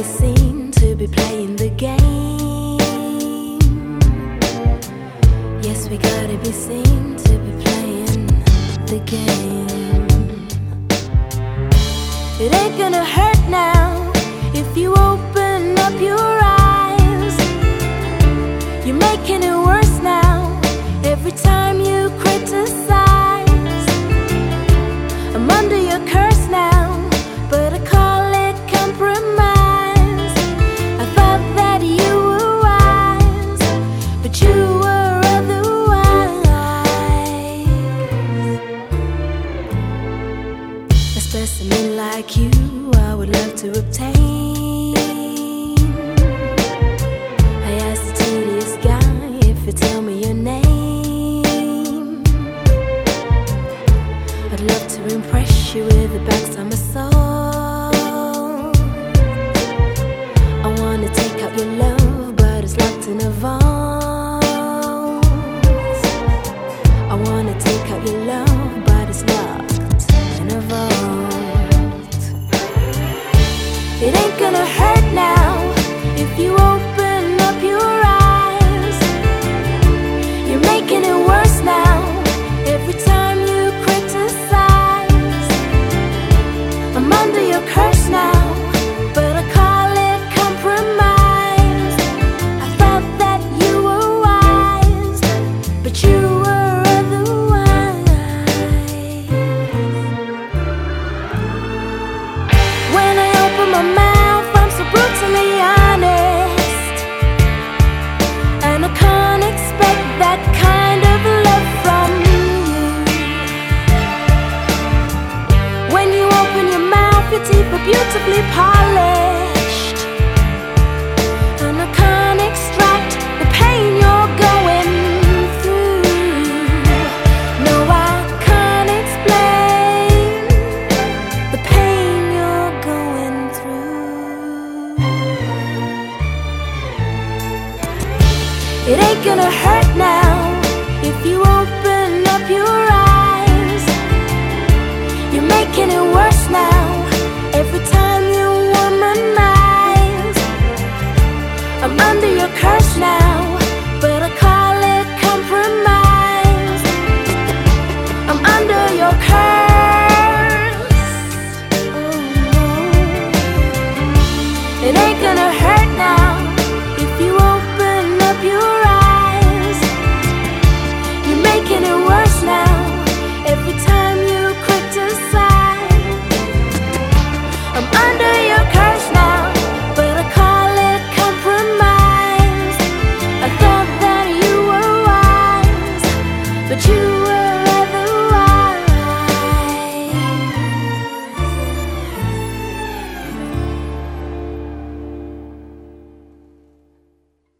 seen to be playing the game. Yes, we gotta be seen to be playing the game. It ain't gonna hurt now if you open up your eyes. You're making it worse now every time you criticize. I'm under your curse now, but I call it compromise. I thought that you were wise, but you were otherwise. A specimen like you I would love to obtain. I asked the tedious guy if you tell me your name. I'd love to impress you with the backs of my soul. I wanna take out your love, but it's locked in a vault. I wanna take out your love, but it's locked in a vault. It ain't gonna hurt now if you open up your eyes. You're making it worse now every time you criticize. I'm under your curse now, but I call it compromise. I thought that you were wise, but you were otherwise. When I open my mouth, I'm so brutally honest, and I can't expect that kind of love from you. When you open your mouth, your teeth are beautifully polished, and I can't extract the pain you're going through. No, I can't explain the pain you're going through. It ain't gonna hurt now if you open up your eyes. You're making it worse now every time you womanize. I'm under your curse now, but I call it compromise. I'm under your curse. Oh no. It ain't gonna hurt now if you open up your eyes. You're making it worse now every time you criticize. I'm under your curse now, but I call it compromise. I thought that you were wise, but you were